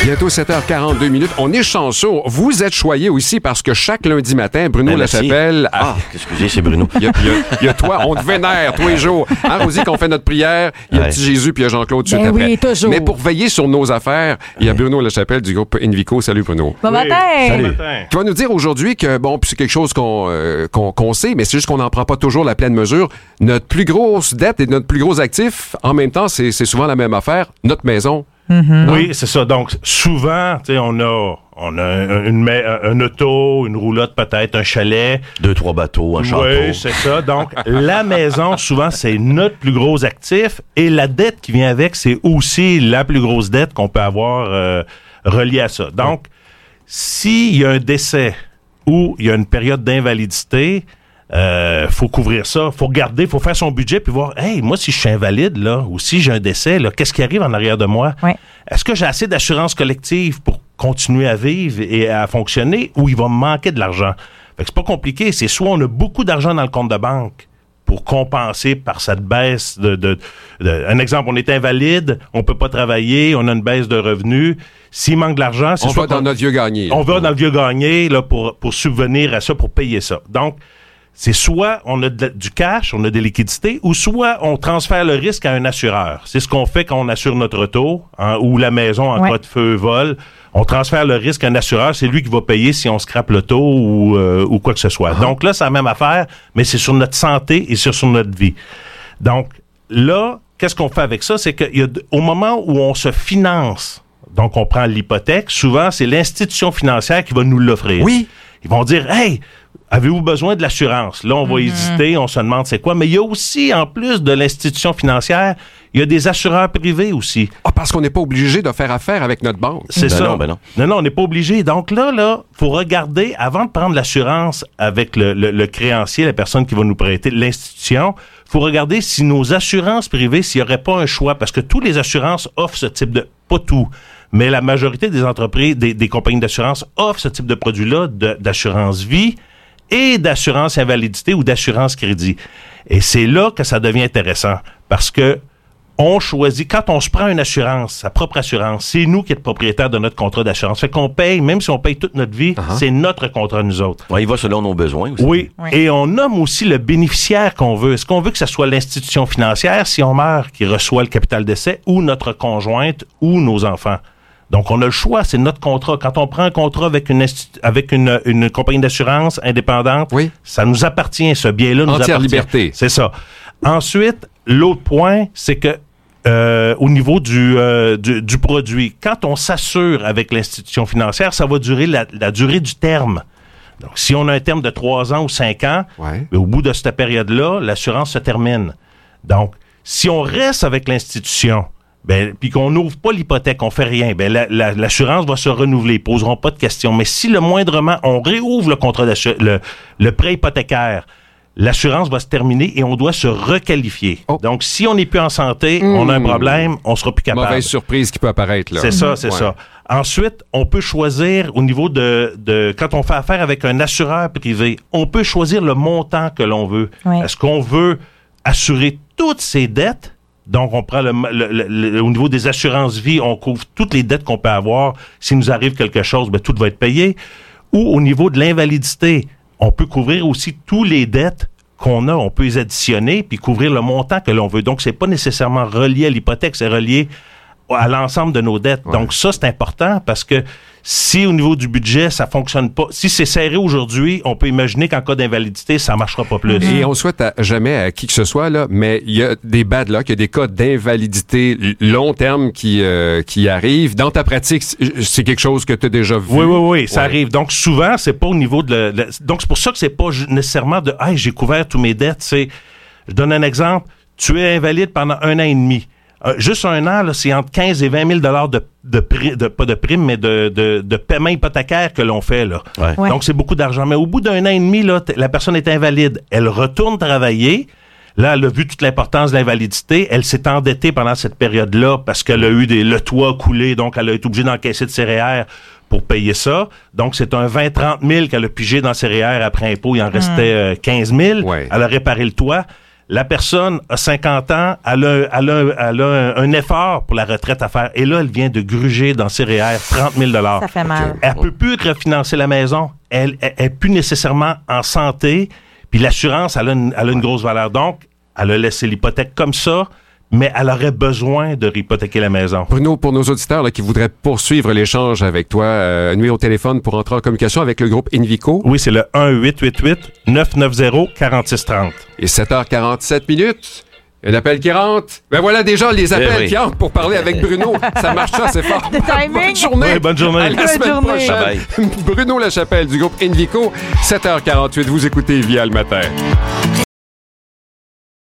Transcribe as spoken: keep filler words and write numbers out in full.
Bientôt sept heures quarante-deux minutes. On est chanceux. Vous êtes choyés aussi parce que chaque lundi matin, Bruno Ben, Lachapelle... Ah, excusez, c'est Bruno. Il y, a, il, y a, il y a toi, on te vénère tous les jours. Hein, Rosie, qu'on fait notre prière, il y a Ouais. le petit Jésus puis il y a Jean-Claude tout de Ben suite oui, après. toujours. Mais pour veiller sur nos affaires, il y a Bruno Lachapelle du groupe Invico. Salut Bruno. Bon matin! Salut. Tu vas nous dire aujourd'hui que, bon, puis c'est quelque chose qu'on euh, qu'on, qu'on sait, mais c'est juste qu'on n'en prend pas toujours la pleine mesure. Notre plus grosse dette et notre plus gros actif, en même temps, c'est, c'est souvent la même affaire, notre maison. Mm-hmm. Oui, c'est ça. Donc, souvent, tu sais, on a, on a une, une, une auto, une roulotte peut-être, un chalet. Deux, trois bateaux, un château. Oui, c'est ça. Donc, la maison, souvent, c'est notre plus gros actif. Et la dette qui vient avec, c'est aussi la plus grosse dette qu'on peut avoir euh, reliée à ça. Donc, s'il y a un décès ou il y a une période d'invalidité, euh, faut couvrir ça, faut regarder, faut faire son budget puis voir, hey, moi si je suis invalide là, ou si j'ai un décès là, qu'est-ce qui arrive en arrière de moi? Ouais. Est-ce que j'ai assez d'assurance collective pour continuer à vivre et à fonctionner, ou il va me manquer de l'argent? Fait que c'est pas compliqué, c'est soit on a beaucoup d'argent dans le compte de banque pour compenser par cette baisse de, de, de un exemple, on est invalide, on peut pas travailler, on a une baisse de revenus. S'il manque de l'argent, c'est On soit va dans notre vieux gagné. on va dans le vieux gagné là, pour, pour subvenir à ça, pour payer ça. Donc, c'est soit on a de, du cash, on a des liquidités, ou soit on transfère le risque à un assureur. C'est ce qu'on fait quand on assure notre auto, hein, ou la maison en Ouais. cas de feu vole. On transfère le risque à un assureur, c'est lui qui va payer si on scrape l'auto ou, euh, ou quoi que ce soit. Uh-huh. Donc là, c'est la même affaire, mais c'est sur notre santé et sur, sur notre vie. Donc là, qu'est-ce qu'on fait avec ça? C'est qu'au moment où on se finance, donc on prend l'hypothèque, souvent c'est l'institution financière qui va nous l'offrir. Oui. Ils vont dire, hey, avez-vous besoin de l'assurance? Là, on va Mm-hmm. hésiter, on se demande c'est quoi. Mais il y a aussi, en plus de l'institution financière, il y a des assureurs privés aussi. Ah, parce qu'on n'est pas obligé de faire affaire avec notre banque. C'est Ben ça. non, ben non. Non, non, on n'est pas obligé. Donc là, là, faut regarder, avant de prendre l'assurance avec le, le, le créancier, la personne qui va nous prêter, l'institution, faut regarder si nos assurances privées, s'il n'y aurait pas un choix, parce que toutes les assurances offrent ce type de... Pas tout, mais la majorité des entreprises, des, des compagnies d'assurance offrent ce type de produit-là, de, d'assurance vie et d'assurance invalidité ou d'assurance crédit. Et c'est là que ça devient intéressant, parce que on choisit, quand on se prend une assurance, sa propre assurance, c'est nous qui sommes propriétaires de notre contrat d'assurance. Fait qu'on paye, même si on paye toute notre vie, Uh-huh. c'est notre contrat, nous autres. Ouais, il va selon nos besoins aussi. Oui. Oui. Et on nomme aussi le bénéficiaire qu'on veut. Est-ce qu'on veut que ce soit l'institution financière, si on meurt, qui reçoit le capital d'essai, ou notre conjointe, ou nos enfants? Donc, on a le choix, c'est notre contrat. Quand on prend un contrat avec une, institu- avec une, une compagnie d'assurance indépendante, Oui. ça nous appartient, ce bien-là nous Entière appartient. liberté. C'est ça. Ensuite, l'autre point, c'est que euh, au niveau du, euh, du, du produit, quand on s'assure avec l'institution financière, ça va durer la, la durée du terme. Donc, si on a un terme de trois ans ou cinq ans, Ouais. au bout de cette période-là, l'assurance se termine. Donc, si on reste avec l'institution, ben, puis qu'on n'ouvre pas l'hypothèque, on fait rien, ben, la, la, l'assurance va se renouveler, ils poseront pas de questions. Mais si le moindrement, on réouvre le contrat d'assurance, le, le prêt hypothécaire, l'assurance va se terminer et on doit se requalifier. Oh. Donc, si on n'est plus en santé, on a un problème, on sera plus capable. Mauvaise surprise qui peut apparaître, là. C'est ça, c'est Ouais. ça. Ensuite, on peut choisir au niveau de, de... Quand on fait affaire avec un assureur privé, on peut choisir le montant que l'on veut. Ouais. Est-ce qu'on veut assurer toutes ses dettes? Donc, on prend le, le- le- le- au niveau des assurances vie, on couvre toutes les dettes qu'on peut avoir. S'il nous arrive quelque chose, ben, tout va être payé. Ou au niveau de l'invalidité, on peut couvrir aussi tous les dettes qu'on a. On peut les additionner puis couvrir le montant que l'on veut. Donc, c'est pas nécessairement relié à l'hypothèque, c'est relié à l'ensemble de nos dettes. Ouais. Donc, ça, c'est important parce que si au niveau du budget, ça fonctionne pas, si c'est serré aujourd'hui, on peut imaginer qu'en cas d'invalidité, ça marchera pas plus. Et on souhaite à- jamais à qui que ce soit, là, mais il y a des bad luck, il y a des cas d'invalidité l- long terme qui, euh, qui arrivent. Dans ta pratique, c'est c'est quelque chose que tu as déjà vu? Oui, oui, oui, ça Ouais. arrive. Donc, souvent, c'est pas au niveau de... Le, le- donc, c'est pour ça que c'est pas ju- nécessairement de « Hey, j'ai couvert tous mes dettes. » C'est, je donne un exemple. Tu es invalide pendant un an et demi. Euh, juste un an, là, c'est entre quinze et vingt mille dollars de, de, pri- de pas de prime, mais de, de, de paiement hypothécaire que l'on fait, là. Ouais. Ouais. Donc, c'est beaucoup d'argent. Mais au bout d'un an et demi, là, t- la personne est invalide. Elle retourne travailler. Là, elle a vu toute l'importance de l'invalidité. Elle s'est endettée pendant cette période-là parce qu'elle a eu des, le toit coulé, donc elle a été obligée d'encaisser de ses R E E R pour payer ça. Donc, c'est un vingt à trente mille qu'elle a pigé dans ses R E E R après impôt. Il en restait euh, quinze mille. Ouais. Elle a réparé le toit. La personne a cinquante ans, elle a, elle a, elle a un, un effort pour la retraite à faire. Et là, elle vient de gruger dans ses R E E R trente mille dollars. Ça fait mal. Elle peut plus refinancer la maison. Elle n'est plus nécessairement en santé. Puis l'assurance, elle a une, elle a une grosse valeur. Donc, elle a laissé l'hypothèque comme ça, mais elle aurait besoin de réhypothéquer la maison. Bruno, pour nos auditeurs là, qui voudraient poursuivre l'échange avec toi, euh, nuit au téléphone pour entrer en communication avec le groupe Invico. Oui, c'est le un huit huit huit neuf neuf zéro quatre six trois zéro. Et sept heures quarante-sept minutes. Un appel qui rentre. Ben voilà déjà les appels Eh oui. qui rentrent pour parler avec Bruno. Ça marche ça, c'est fort. De timing. Bonne journée. Oui, bonne journée. À la Bonne semaine journée. prochaine. Bye Bruno Lachapelle du groupe Invico. sept heures quarante-huit. Vous écoutez Via le matin.